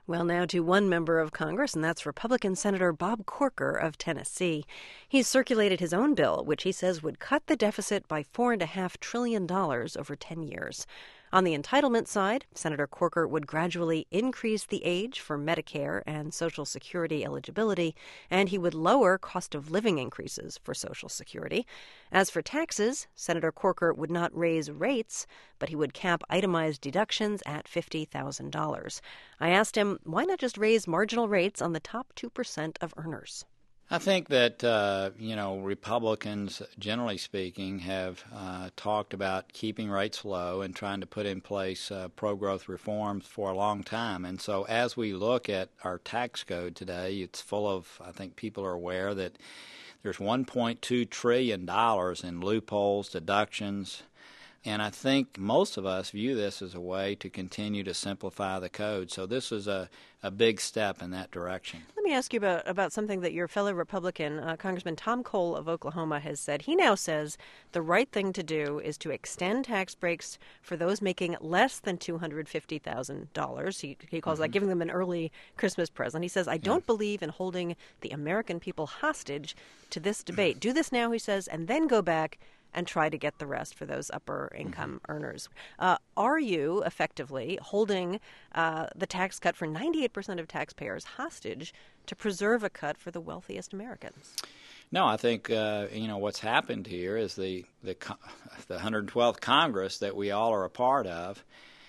Well, now to one member of Congress, and that's Republican Senator Bob Corker of Tennessee. He's circulated his own bill, which he says would cut the deficit by $4.5 trillion over 10 years. On the entitlement side, Senator Corker would gradually increase the age for Medicare and Social Security eligibility, and he would lower cost of living increases for Social Security. As for taxes, Senator Corker would not raise rates, but he would cap itemized deductions at $50,000. I asked him, why not just raise marginal rates on the top 2% of earners? I think that, Republicans, generally speaking, have talked about keeping rates low and trying to put in place pro-growth reforms for a long time. And so as we look at our tax code today, it's full of, I think people are aware that there's $1.2 trillion in loopholes, deductions, and I think most of us view this as a way to continue to simplify the code. So this is a big step in that direction. Let me ask you about something that your fellow Republican, Congressman Tom Cole of Oklahoma, has said. He now says the right thing to do is to extend tax breaks for those making less than $250,000. He calls that giving them an early Christmas present. He says, I don't believe in holding the American people hostage to this debate. Do this now, he says, and then go back and try to get the rest for those upper-income earners. Are you effectively holding the tax cut for 98% of taxpayers hostage to preserve a cut for the wealthiest Americans? No, I think what's happened here is the 112th Congress that we all are a part of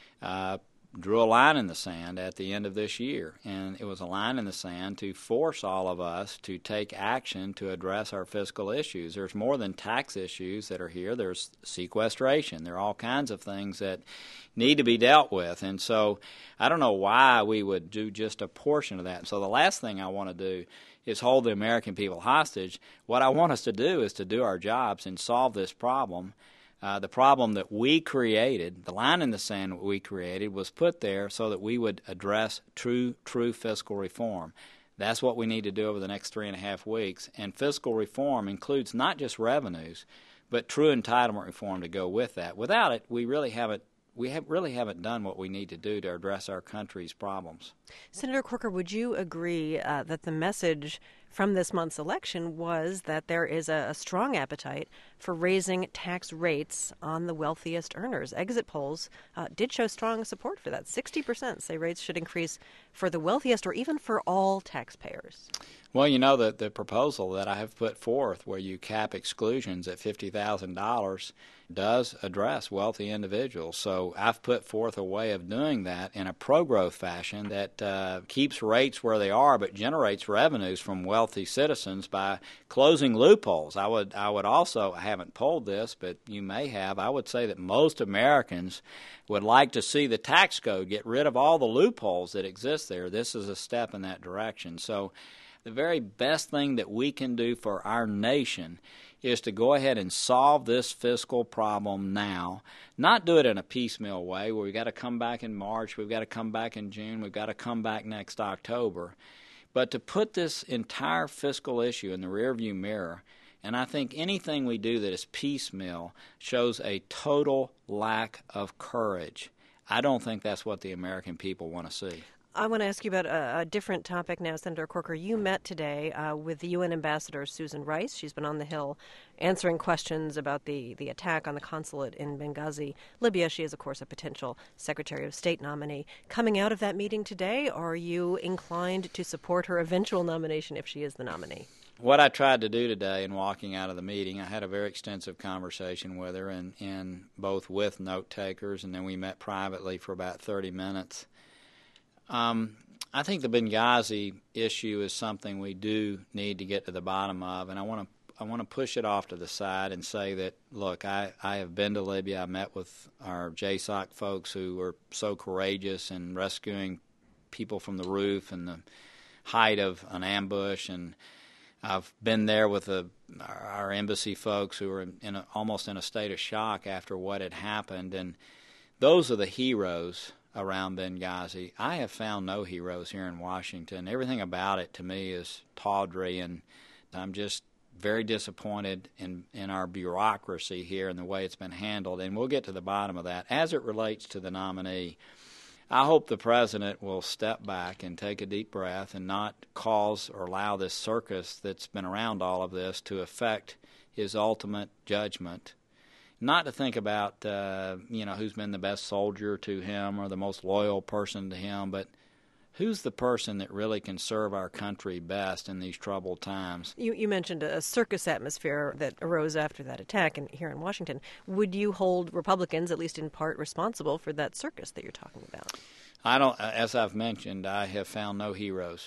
drew a line in the sand at the end of this year, and it was a line in the sand to force all of us to take action to address our fiscal issues. There's more than tax issues that are here. There's sequestration. There are all kinds of things that need to be dealt with, and so I don't know why we would do just a portion of that. So the last thing I want to do is hold the American people hostage. What I want us to do is to do our jobs and solve this problem. The problem that we created, the line in the sand that we created, was put there so that we would address true fiscal reform. That's what we need to do over the next 3.5 weeks. And fiscal reform includes not just revenues, but true entitlement reform to go with that. Without it, we really haven't done what we need to do to address our country's problems. Senator Corker, would you agree that the message from this month's election was that there is a strong appetite for raising tax rates on the wealthiest earners? Exit polls did show strong support for that. 60% say rates should increase for the wealthiest or even for all taxpayers. Well, you know, the proposal that I have put forth where you cap exclusions at $50,000 does address wealthy individuals. So I've put forth a way of doing that in a pro-growth fashion that keeps rates where they are but generates revenues from wealthy citizens by closing loopholes. I would also, I haven't polled this, but you may have, I would say that most Americans would like to see the tax code get rid of all the loopholes that exist there. This is a step in that direction. So the very best thing that we can do for our nation is to go ahead and solve this fiscal problem now, not do it in a piecemeal way where we've got to come back in March, we've got to come back in June, we've got to come back next October, but to put this entire fiscal issue in the rearview mirror. And I think anything we do that is piecemeal shows a total lack of courage. I don't think that's what the American people want to see. I want to ask you about a different topic now, Senator Corker. You met today with the UN Ambassador Susan Rice. She's been on the Hill answering questions about the attack on the consulate in Benghazi, Libya. She is, of course, a potential Secretary of State nominee. Coming out of that meeting today, are you inclined to support her eventual nomination if she is the nominee? What I tried to do today in walking out of the meeting, I had a very extensive conversation with her, and both with note takers, and then we met privately for about 30 minutes. I think the Benghazi issue is something we do need to get to the bottom of, and I want to push it off to the side and say that, look, I have been to Libya. I met with our JSOC folks who were so courageous in rescuing people from the roof in the height of an ambush, and I've been there with our embassy folks who were almost in a state of shock after what had happened, and those are the heroes around Benghazi. I have found no heroes here in Washington. Everything about it to me is tawdry, and I'm just very disappointed in our bureaucracy here and the way it's been handled, and we'll get to the bottom of that. As it relates to the nominee, I hope the president will step back and take a deep breath and not cause or allow this circus that's been around all of this to affect his ultimate judgment. Not to think about, who's been the best soldier to him or the most loyal person to him, but who's the person that really can serve our country best in these troubled times? You mentioned a circus atmosphere that arose after that attack here in Washington. Would you hold Republicans, at least in part, responsible for that circus that you're talking about? I don't. As I've mentioned, I have found no heroes.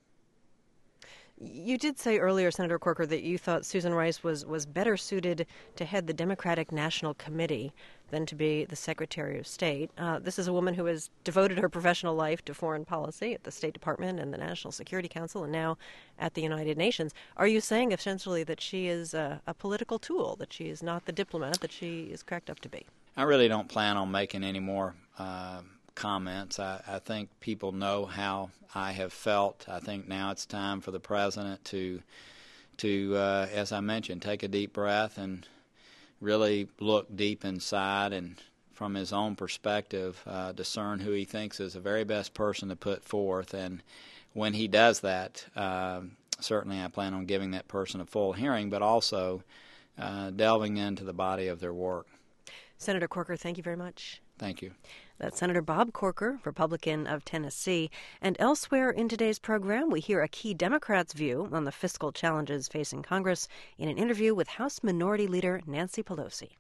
You did say earlier, Senator Corker, that you thought Susan Rice was better suited to head the Democratic National Committee than to be the Secretary of State. This is a woman who has devoted her professional life to foreign policy at the State Department and the National Security Council and now at the United Nations. Are you saying essentially that she is a political tool, that she is not the diplomat that she is cracked up to be? I really don't plan on making any more comments. I think people know how I have felt. I think now it's time for the president to as I mentioned, take a deep breath and really look deep inside and from his own perspective discern who he thinks is the very best person to put forth. And when he does that, certainly I plan on giving that person a full hearing, but also delving into the body of their work. Senator Corker, thank you very much. Thank you. That's Senator Bob Corker, Republican of Tennessee. And elsewhere in today's program, we hear a key Democrat's view on the fiscal challenges facing Congress in an interview with House Minority Leader Nancy Pelosi.